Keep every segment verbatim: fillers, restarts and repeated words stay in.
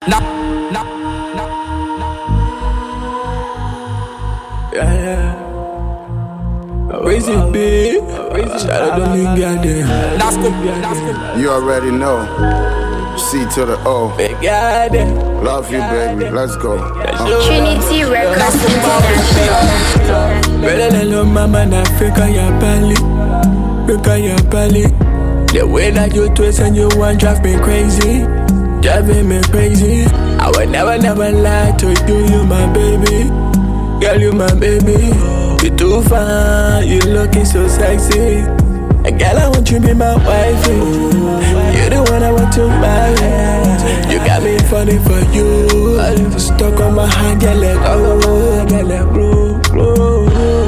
No, no, no, yeah, yeah. Where's it be? Shout out to me, goddamn. You already know. C to the O. Big goddamn. Love you, baby. Let's go. Uh. Trinity Records International. Better than your mama, na Africa, ya pali. Africa, ya pali. The way that you twist and you want drive me crazy. Driving me crazy. I would never, never lie to you, you my baby. Girl, you my baby. You too fine, you looking so sexy. And girl, I want you to be my wifey. You're the one I want to marry. You got me falling for you. I'm stuck on my heart, girl, let go. Girl, let go, go.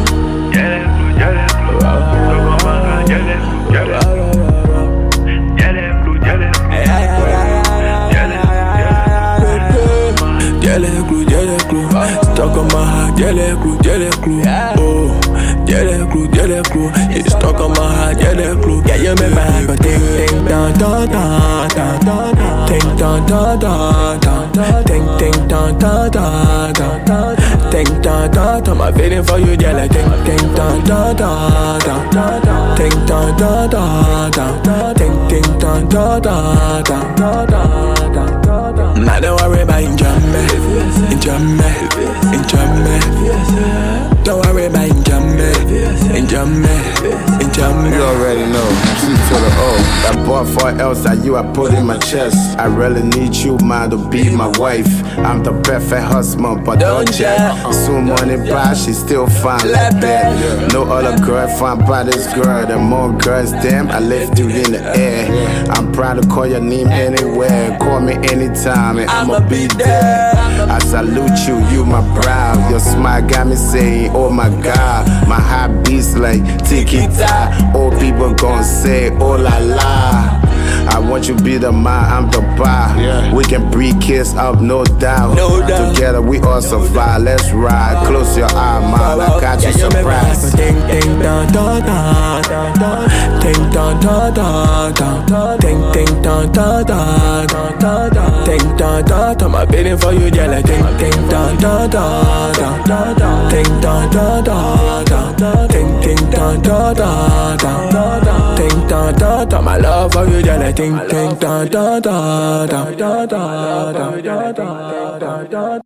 Stuck on my heart, jelly crew, jelly crew. Oh, jelly crew, jelly crew. It's stuck on my heart, jelly crew. Yeah, you make my heart go ting ting dun dun dun dun dun dun. Ting dun dun dun dun dun. Ting ting dun dun dun dun dun. Ting dun dun dun. I'm feeling for you, jelly. Ting ting dun dun dun dun dun. Ting dun dun dun dun dun. Ting ting dun dun dun dun dun dun. Now don't worry about enjoyment, enjoyment, enjoyment. Don't worry about enjoyment, enjoyment, enjoyment. You already know. C to the O. That boy for else that you I put in my chest. I really need you, man, to be my wife. I'm the perfect husband, but don't check. Soon money buy, she still fine like that. No other girl fine by this girl. The more girls, damn, I lift you in the air. I'm proud to call your name anywhere. Call me anytime and I'ma be there. I salute you, you my bride. Your smile got me saying, oh my God. My heart beats like tiki-ta. Old people gon' say, oh la la. I want you be the man, I'm the bar. Yeah. We can breathe, kiss up, no doubt. No doubt. Together we all survive, let's ride. Close your eye, man, I got you surprised. Ting ting dun dun dun dun dun. Ting dun dun dun dun dun. Ting ting dun dun dun dun dun. Ting dun dun dun. I'm beating for you, yeah, like ting ting dun dun dun dun dun. Ting dun dun dun dun dun. Ting ting dun dun dun dun dun. Ting dun dun dun. My love for you, yeah, like ting ting dun dun dun dun dun dun dun dun dun dun.